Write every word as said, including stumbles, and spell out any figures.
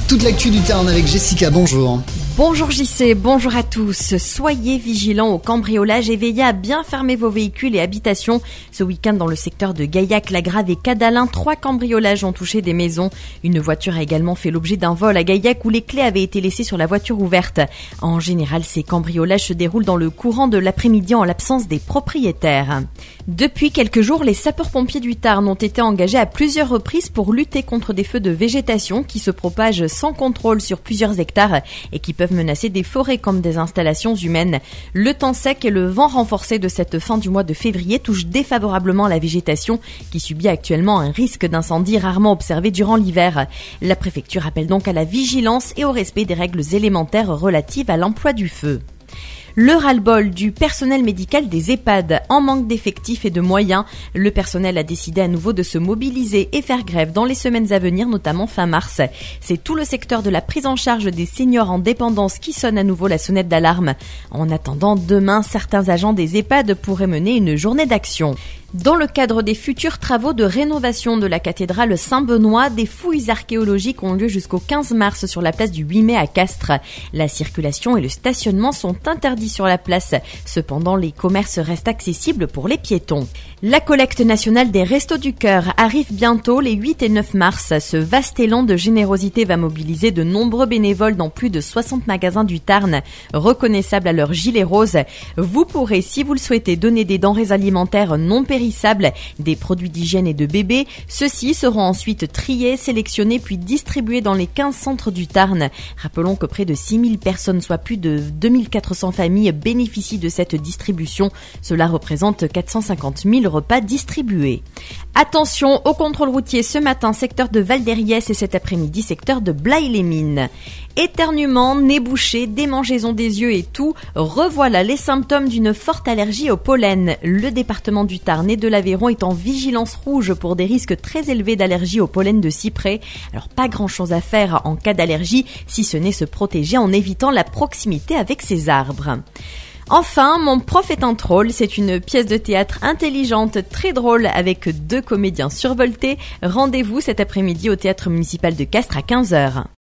Toute l'actu du Tarn avec Jessica, bonjour. Bonjour J C, bonjour à tous. Soyez vigilants au cambriolage et veillez à bien fermer vos véhicules et habitations. Ce week-end dans le secteur de Gaillac, Lagrave et Cadalin, trois cambriolages ont touché des maisons. Une voiture a également fait l'objet d'un vol à Gaillac où les clés avaient été laissées sur la voiture ouverte. En général, ces cambriolages se déroulent dans le courant de l'après-midi en l'absence des propriétaires. Depuis quelques jours, les sapeurs-pompiers du Tarn ont été engagés à plusieurs reprises pour lutter contre des feux de végétation qui se propagent sans contrôle sur plusieurs hectares et qui peuvent menacer des forêts comme des installations humaines. Le temps sec et le vent renforcé de cette fin du mois de février touchent défavorablement la végétation qui subit actuellement un risque d'incendie rarement observé durant l'hiver. La préfecture appelle donc à la vigilance et au respect des règles élémentaires relatives à l'emploi du feu. Le ras-le-bol du personnel médical des EHPAD. En manque d'effectifs et de moyens, le personnel a décidé à nouveau de se mobiliser et faire grève dans les semaines à venir, notamment fin mars. C'est tout le secteur de la prise en charge des seniors en dépendance qui sonne à nouveau la sonnette d'alarme. En attendant, demain, certains agents des EHPAD pourraient mener une journée d'action. Dans le cadre des futurs travaux de rénovation de la cathédrale Saint-Benoît, des fouilles archéologiques ont lieu jusqu'au quinze mars sur la place du huit mai à Castres. La circulation et le stationnement sont interdits sur la place. Cependant, les commerces restent accessibles pour les piétons. La collecte nationale des Restos du Cœur arrive bientôt les huit et neuf mars. Ce vaste élan de générosité va mobiliser de nombreux bénévoles dans plus de soixante magasins du Tarn, reconnaissables à leur gilet rose. Vous pourrez, si vous le souhaitez, donner des denrées alimentaires non périssables, des produits d'hygiène et de bébés. Ceux-ci seront ensuite triés, sélectionnés puis distribués dans les quinze centres du Tarn. Rappelons que près de six mille personnes, soit plus de deux mille quatre cents familles, bénéficient de cette distribution. Cela représente quatre cent cinquante mille repas distribués. Attention au contrôle routier ce matin, secteur de Val-d'Hériès et cet après-midi, secteur de Blaye-les-Mines. Éternuement, nez bouché, démangeaison des yeux et tout, revoilà les symptômes d'une forte allergie au pollen. Le département du Tarn et de l'Aveyron est en vigilance rouge pour des risques très élevés d'allergie au pollen de cyprès. Alors pas grand chose à faire en cas d'allergie, si ce n'est se protéger en évitant la proximité avec ces arbres. Enfin, Mon prof est un troll, c'est une pièce de théâtre intelligente, très drôle, avec deux comédiens survoltés. Rendez-vous cet après-midi au théâtre municipal de Castres à quinze heures.